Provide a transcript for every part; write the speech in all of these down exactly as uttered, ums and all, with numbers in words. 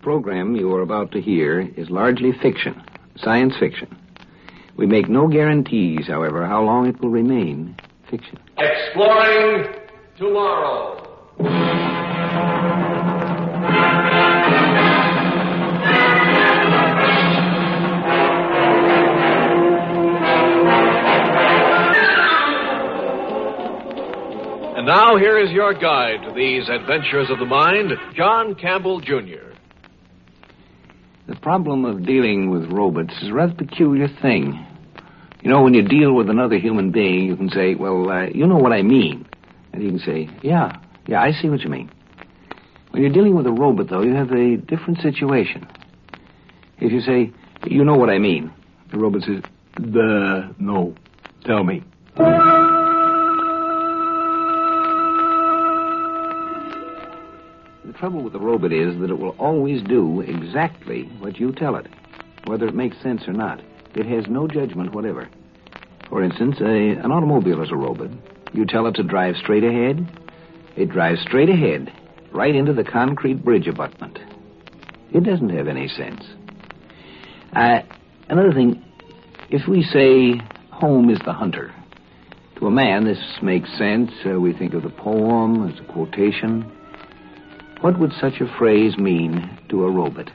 program you are about to hear is largely fiction, science fiction. We make no guarantees, however, how long it will remain fiction. Exploring tomorrow. And now here is your guide to these adventures of the mind, John Campbell, Junior The problem of dealing with robots is a rather peculiar thing. You know, when you deal with another human being, you can say, well, uh, you know what I mean. And he can say, yeah, yeah, I see what you mean. When you're dealing with a robot, though, you have a different situation. If you say, you know what I mean, the robot says, duh, no, tell me. The trouble with the robot is that it will always do exactly what you tell it, whether it makes sense or not. It has no judgment whatever. For instance, a, an automobile is a robot. You tell it to drive straight ahead, it drives straight ahead, right into the concrete bridge abutment. It doesn't have any sense. Uh, another thing, if we say home is the hunter, to a man this makes sense. Uh, we think of the poem as a quotation. What would such a phrase mean to a robot?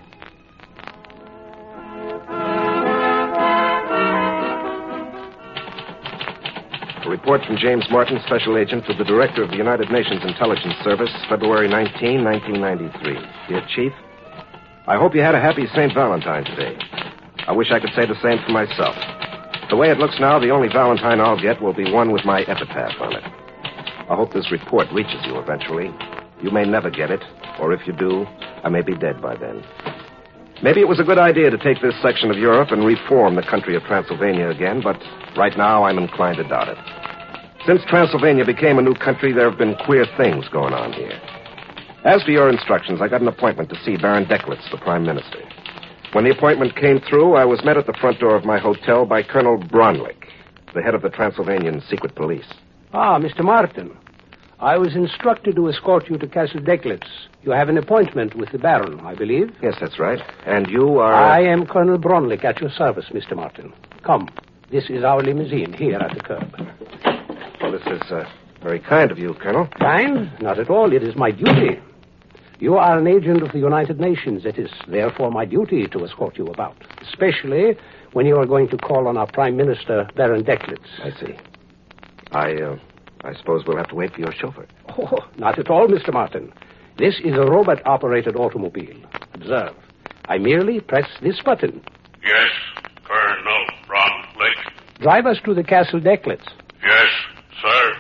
A report from James Martin, Special Agent to the Director of the United Nations Intelligence Service, February nineteenth, nineteen ninety-three. Dear Chief, I hope you had a happy Saint Valentine today. I wish I could say the same for myself. The way it looks now, the only Valentine I'll get will be one with my epitaph on it. I hope this report reaches you eventually. You may never get it, or if you do, I may be dead by then. Maybe it was a good idea to take this section of Europe and reform the country of Transylvania again, but right now I'm inclined to doubt it. Since Transylvania became a new country, there have been queer things going on here. As for your instructions, I got an appointment to see Baron Decklitz, the Prime Minister. When the appointment came through, I was met at the front door of my hotel by Colonel Bronlick, the head of the Transylvanian Secret Police. Ah, Mister Martin. I was instructed to escort you to Castle Decklitz. You have an appointment with the Baron, I believe. Yes, that's right. And you are... I am Colonel Bronlick at your service, Mister Martin. Come. This is our limousine here at the curb. Well, this is uh, very kind of you, Colonel. Kind? Not at all. It is my duty. You are an agent of the United Nations. It is therefore my duty to escort you about, especially when you are going to call on our Prime Minister, Baron Decklitz. I see. I, uh... I suppose we'll have to wait for your chauffeur. Oh, not at all, Mister Martin. This is a robot-operated automobile. Observe. I merely press this button. Yes, Colonel Bronlick. Drive us to the Castle Decklitz. Yes, sir.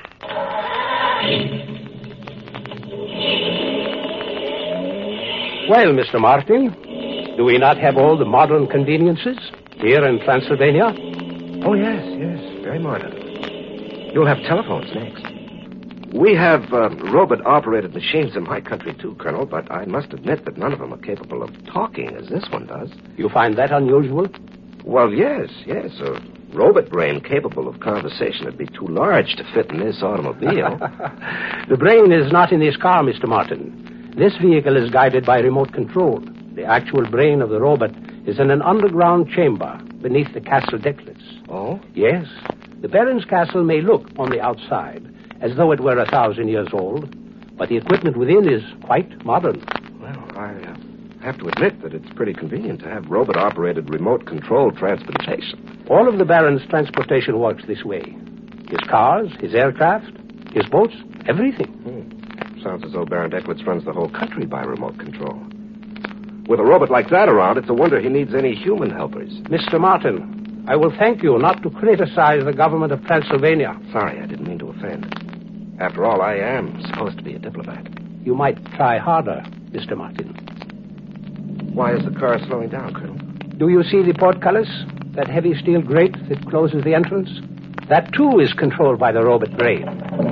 Well, Mister Martin, do we not have all the modern conveniences here in Transylvania? Oh, yes, yes, very modern. You'll have telephones next. We have uh, robot-operated machines in my country, too, Colonel, but I must admit that none of them are capable of talking as this one does. You find that unusual? Well, yes, yes. A robot brain capable of conversation would be too large to fit in this automobile. The brain is not in this car, Mister Martin. This vehicle is guided by remote control. The actual brain of the robot is in an underground chamber beneath the Castle Decklitz. Oh? Yes. The Baron's castle may look on the outside as though it were a thousand years old, but the equipment within is quite modern. Well, I uh, have to admit that it's pretty convenient to have robot-operated remote-controlled transportation. All of the Baron's transportation works this way. His cars, his aircraft, his boats, everything. Hmm. Sounds as though Baron Decklitz runs the whole country by remote control. With a robot like that around, it's a wonder he needs any human helpers. Mister Martin, I will thank you not to criticize the government of Transylvania. Sorry, I didn't mean to offend. After all, I am supposed to be a diplomat. You might try harder, Mister Martin. Why is the car slowing down, Colonel? Do you see the portcullis? That heavy steel grate that closes the entrance? That, too, is controlled by the robot brain.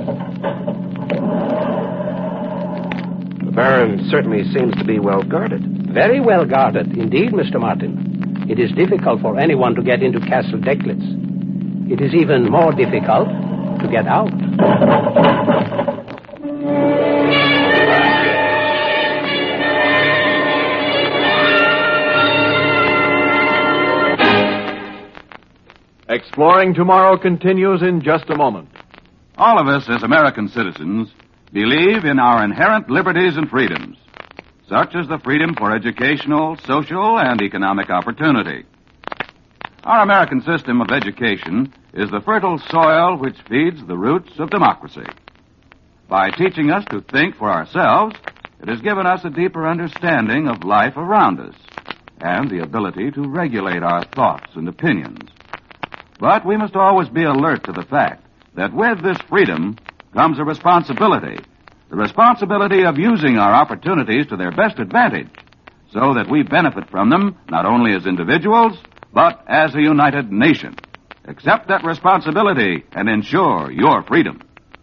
The Baron certainly seems to be well guarded. Very well guarded, indeed, Mister Martin. It is difficult for anyone to get into Castle Decklitz. It is even more difficult to get out. Exploring Tomorrow continues in just a moment. All of us as American citizens believe in our inherent liberties and freedoms, such as the freedom for educational, social, and economic opportunity. Our American system of education is the fertile soil which feeds the roots of democracy. By teaching us to think for ourselves, it has given us a deeper understanding of life around us and the ability to regulate our thoughts and opinions. But we must always be alert to the fact that with this freedom comes a responsibility, the responsibility of using our opportunities to their best advantage so that we benefit from them not only as individuals, but as a united nation. Accept that responsibility and ensure your freedom.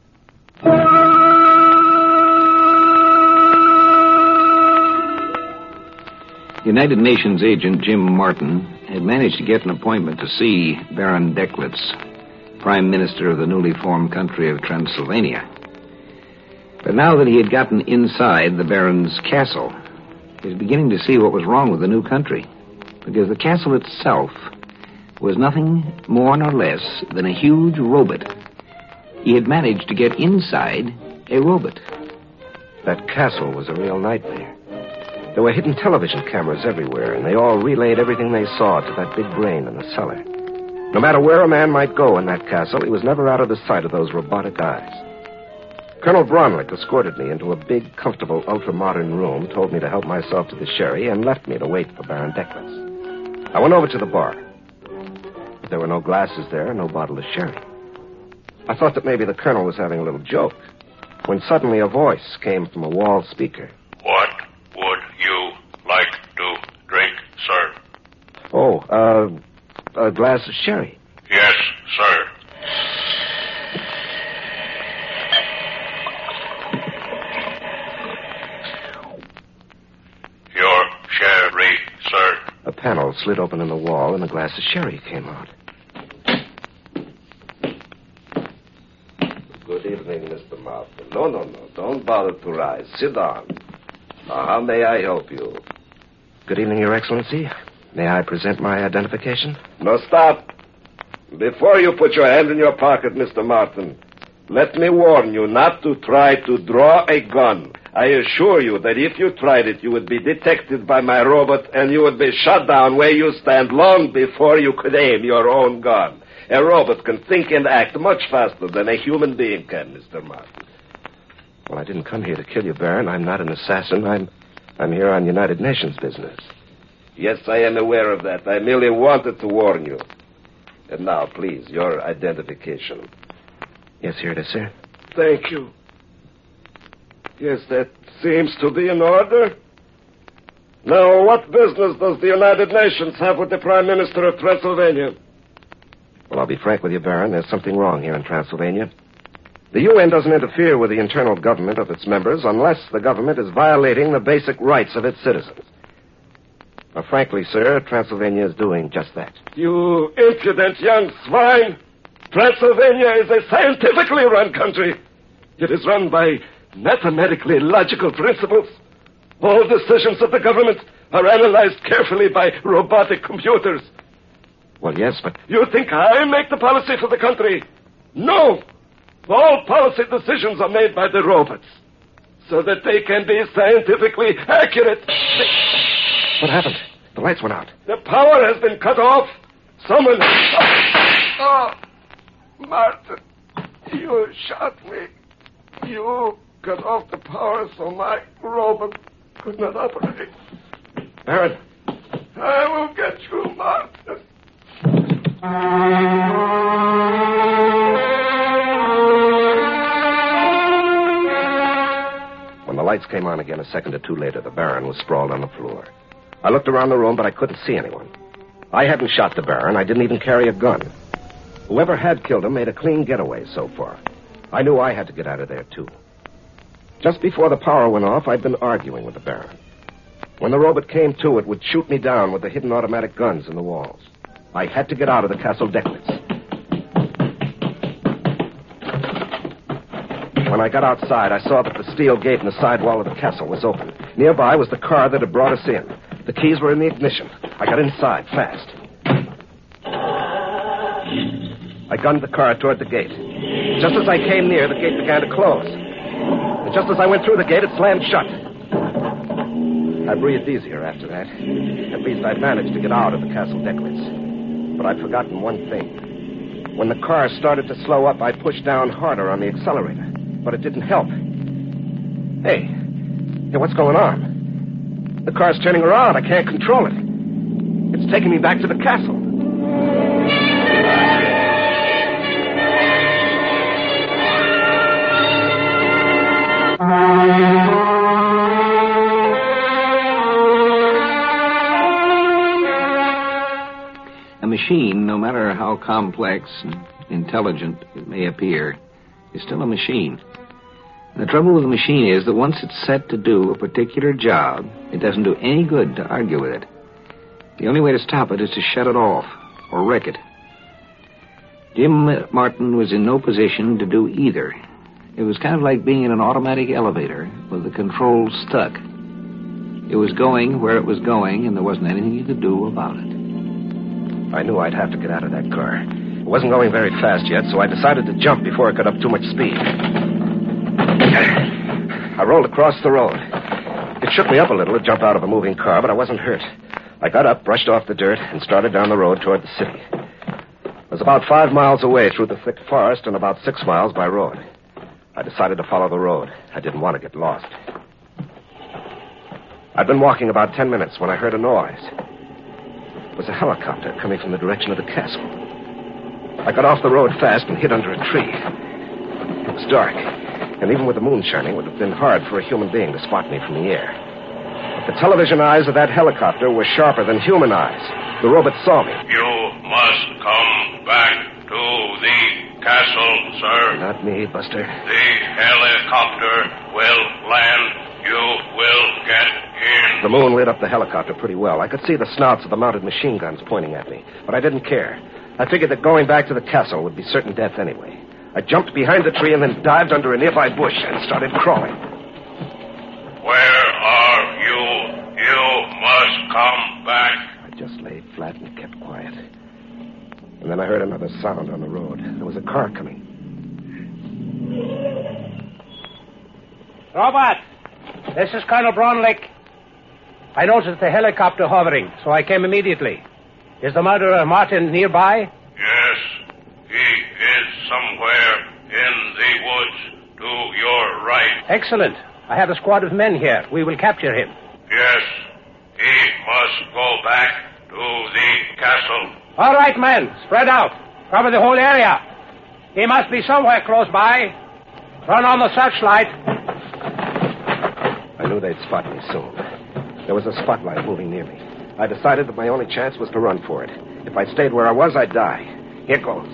United Nations agent Jim Martin had managed to get an appointment to see Baron Dechlitz, Prime Minister of the newly formed country of Transylvania. But now that he had gotten inside the Baron's castle, he was beginning to see what was wrong with the new country, because the castle itself was nothing more nor less than a huge robot. He had managed to get inside a robot. That castle was a real nightmare. There were hidden television cameras everywhere, and they all relayed everything they saw to that big brain in the cellar. No matter where a man might go in that castle, he was never out of the sight of those robotic eyes. Colonel Bronlick escorted me into a big, comfortable, ultra-modern room, told me to help myself to the sherry, and left me to wait for Baron Dechlitz. I went over to the bar. But there were no glasses there, no bottle of sherry. I thought that maybe the colonel was having a little joke, when suddenly a voice came from a wall speaker. What would you like to drink, sir? Oh, uh, a glass of sherry. Yes, sir. Your sherry, sir. A panel slid open in the wall, and a glass of sherry came out. Good evening, Mister Martin. No, no, no. Don't bother to rise. Sit down. Now, how may I help you? Good evening, Your Excellency. May I present my identification? No, stop. Before you put your hand in your pocket, Mister Martin, let me warn you not to try to draw a gun. I assure you that if you tried it, you would be detected by my robot and you would be shot down where you stand long before you could aim your own gun. A robot can think and act much faster than a human being can, Mister Martin. Well, I didn't come here to kill you, Baron. I'm not an assassin. I'm, I'm here on United Nations business. Yes, I am aware of that. I merely wanted to warn you. And now, please, your identification. Yes, here it is, sir. Thank you. Yes, that seems to be in order. Now, what business does the United Nations have with the Prime Minister of Transylvania? Well, I'll be frank with you, Baron. There's something wrong here in Transylvania. The U N doesn't interfere with the internal government of its members unless the government is violating the basic rights of its citizens. Now, frankly, sir, Transylvania is doing just that. You impudent young swine! Transylvania is a scientifically run country. It is run by mathematically logical principles. All decisions of the government are analyzed carefully by robotic computers. Well, yes, but... You think I make the policy for the country? No! All policy decisions are made by the robots, so that they can be scientifically accurate. What happened? The lights went out. The power has been cut off. Someone... Oh, oh, Martin, you shot me. You cut off the power so my robot could not operate. Baron. I will get you, Martin. When the lights came on again a second or two later, the Baron was sprawled on the floor. I looked around the room, but I couldn't see anyone. I hadn't shot the Baron. I didn't even carry a gun. Whoever had killed him made a clean getaway so far. I knew I had to get out of there, too. Just before the power went off, I'd been arguing with the Baron. When the robot came to, it would shoot me down with the hidden automatic guns in the walls. I had to get out of the Castle Dechlitz. When I got outside, I saw that the steel gate in the side wall of the castle was open. Nearby was the car that had brought us in. The keys were in the ignition. I got inside fast. I gunned the car toward the gate. Just as I came near, the gate began to close. And just as I went through the gate, it slammed shut. I breathed easier after that. At least I'd managed to get out of the castle decklets. But I'd forgotten one thing. When the car started to slow up, I pushed down harder on the accelerator. But it didn't help. Hey, hey, what's going on? The car's turning around. I can't control it. It's taking me back to the castle. A machine, no matter how complex and intelligent it may appear, is still a machine. And the trouble with a machine is that once it's set to do a particular job, it doesn't do any good to argue with it. The only way to stop it is to shut it off or wreck it. Jim Martin was in no position to do either. It was kind of like being in an automatic elevator with the controls stuck. It was going where it was going, and there wasn't anything you could do about it. I knew I'd have to get out of that car. It wasn't going very fast yet, so I decided to jump before it got up too much speed. I rolled across the road. It shook me up a little to jump out of a moving car, but I wasn't hurt. I got up, brushed off the dirt, and started down the road toward the city. I was about five miles away through the thick forest and about six miles by road. I decided to follow the road. I didn't want to get lost. I'd been walking about ten minutes when I heard a noise. It was a helicopter coming from the direction of the castle. I got off the road fast and hid under a tree. It was dark, and even with the moon shining, it would have been hard for a human being to spot me from the air. But the television eyes of that helicopter were sharper than human eyes. The robot saw me. You must come back to the castle, sir. Not me, Buster. The helicopter will land. You will get in. The moon lit up the helicopter pretty well. I could see the snouts of the mounted machine guns pointing at me, but I didn't care. I figured that going back to the castle would be certain death anyway. I jumped behind the tree and then dived under a nearby bush and started crawling. Where are you? You must come back. I just lay flat and kept quiet. And then I heard another sound on the road. There was a car coming. Robert, this is Colonel Braunlick. I noticed the helicopter hovering, so I came immediately. Is the murderer Martin nearby? Yes, he is somewhere in the woods to your right. Excellent. I have a squad of men here. We will capture him. Yes, he must go back to the castle. All right, men. Spread out. Cover the whole area. He must be somewhere close by. Run on the searchlight. I knew they'd spot me soon. There was a spotlight moving near me. I decided that my only chance was to run for it. If I stayed where I was, I'd die. Here goes.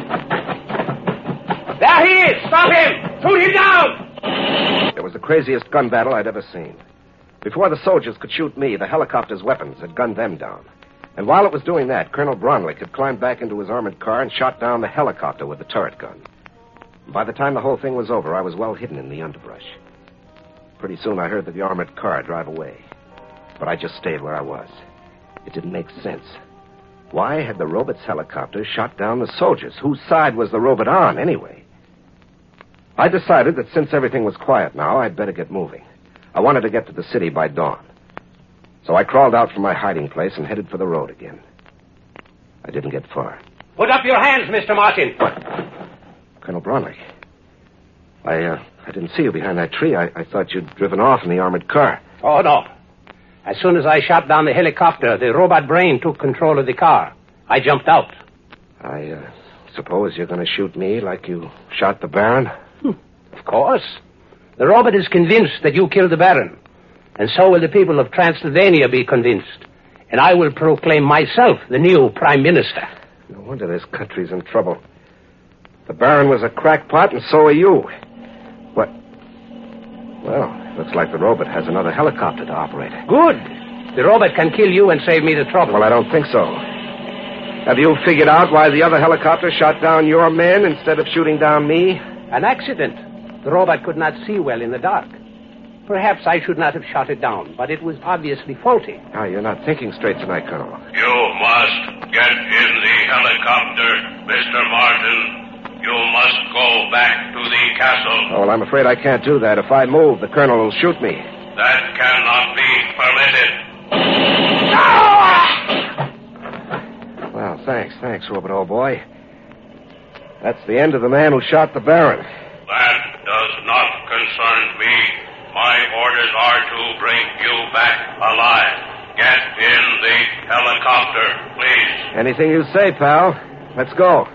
There he is! Stop him! Shoot him down! It was the craziest gun battle I'd ever seen. Before the soldiers could shoot me, the helicopter's weapons had gunned them down. And while it was doing that, Colonel Braunlick had climbed back into his armored car and shot down the helicopter with the turret gun. By the time the whole thing was over, I was well hidden in the underbrush. Pretty soon I heard the armored car drive away. But I just stayed where I was. It didn't make sense. Why had the robot's helicopter shot down the soldiers? Whose side was the robot on, anyway? I decided that since everything was quiet now, I'd better get moving. I wanted to get to the city by dawn. So I crawled out from my hiding place and headed for the road again. I didn't get far. Put up your hands, Mister Martin. What? Colonel Braunlick. I, uh, I didn't see you behind that tree. I, I thought you'd driven off in the armored car. Oh, no. As soon as I shot down the helicopter, the robot brain took control of the car. I jumped out. I uh, suppose you're going to shoot me like you shot the Baron? Hmm. Of course. The robot is convinced that you killed the Baron. And so will the people of Transylvania be convinced. And I will proclaim myself the new Prime Minister. No wonder this country's in trouble. The Baron was a crackpot, and so are you. What? Well, looks like the robot has another helicopter to operate. Good. The robot can kill you and save me the trouble. Well, I don't think so. Have you figured out why the other helicopter shot down your men instead of shooting down me? An accident. The robot could not see well in the dark. Perhaps I should not have shot it down, but it was obviously faulty. Ah, you're not thinking straight tonight, Colonel. You must get in the helicopter, Mister Martin. You must go back to the castle. Oh, well, I'm afraid I can't do that. If I move, the colonel will shoot me. That cannot be permitted. Well, thanks, thanks, Robert, old boy. That's the end of the man who shot the Baron. That does not concern me. My orders are to bring you back alive. Get in the helicopter, please. Anything you say, pal. Let's go.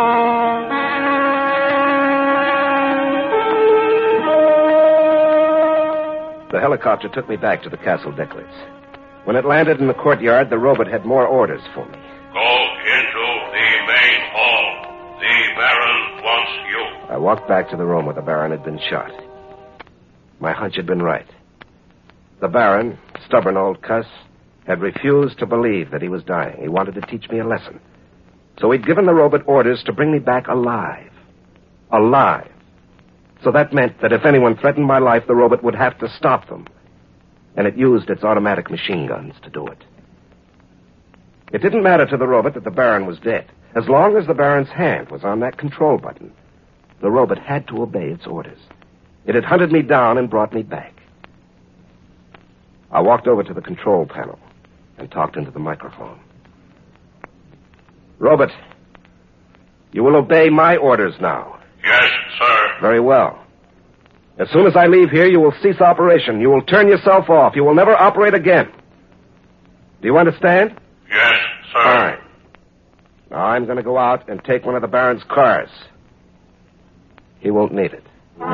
The helicopter took me back to the Castle Decklitz. When it landed in the courtyard, the robot had more orders for me. Go into the main hall. The Baron wants you. I walked back to the room where the Baron had been shot. My hunch had been right. The Baron, stubborn old cuss, had refused to believe that he was dying. He wanted to teach me a lesson. So he'd given the robot orders to bring me back alive. Alive. So that meant that if anyone threatened my life, the robot would have to stop them. And it used its automatic machine guns to do it. It didn't matter to the robot that the Baron was dead. As long as the Baron's hand was on that control button, the robot had to obey its orders. It had hunted me down and brought me back. I walked over to the control panel and talked into the microphone. Robot, you will obey my orders now. Yes, sir. Very well. As soon as I leave here, you will cease operation. You will turn yourself off. You will never operate again. Do you understand? Yes, sir. Fine. Now I'm going to go out and take one of the Baron's cars. He won't need it.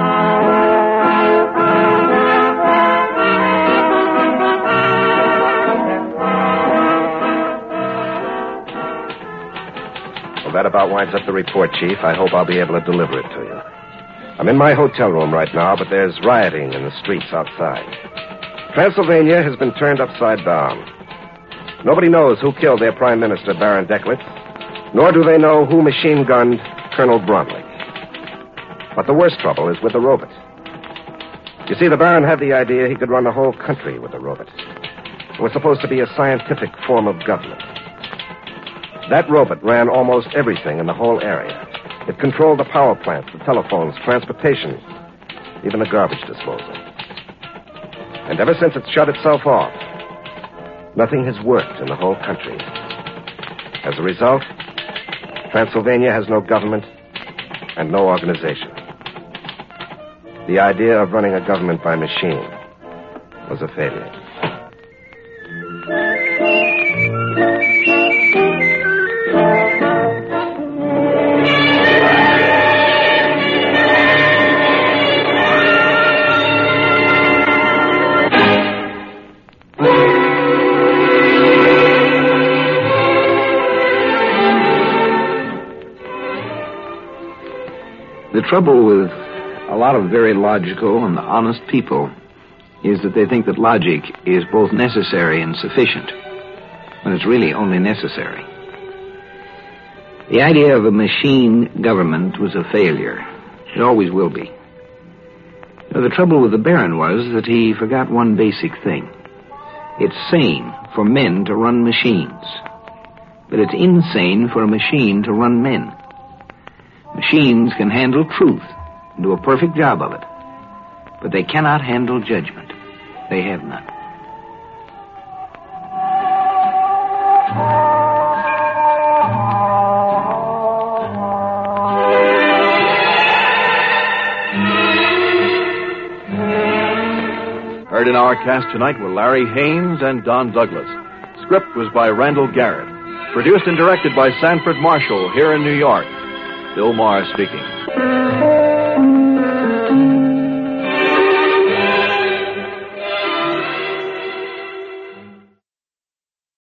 Well, that about winds up the report, Chief. I hope I'll be able to deliver it to you. I'm in my hotel room right now, but there's rioting in the streets outside. Transylvania has been turned upside down. Nobody knows who killed their Prime Minister, Baron Decklitz, nor do they know who machine-gunned Colonel Bromley. But the worst trouble is with the robot. You see, the Baron had the idea he could run the whole country with the robot. It was supposed to be a scientific form of government. That robot ran almost everything in the whole area. It controlled the power plants, the telephones, transportation, even the garbage disposal. And ever since it shut itself off, nothing has worked in the whole country. As a result, Transylvania has no government and no organization. The idea of running a government by machine was a failure. The trouble with a lot of very logical and honest people is that they think that logic is both necessary and sufficient, when it's really only necessary. The idea of a machine government was a failure. It always will be. Now, the trouble with the Baron was that he forgot one basic thing. It's sane for men to run machines, but it's insane for a machine to run men. Machines can handle truth and do a perfect job of it, but they cannot handle judgment. They have none. Heard in our cast tonight were Larry Haynes and Don Douglas. Script was by Randall Garrett. Produced and directed by Sanford Marshall here in New York. Bill Maher speaking.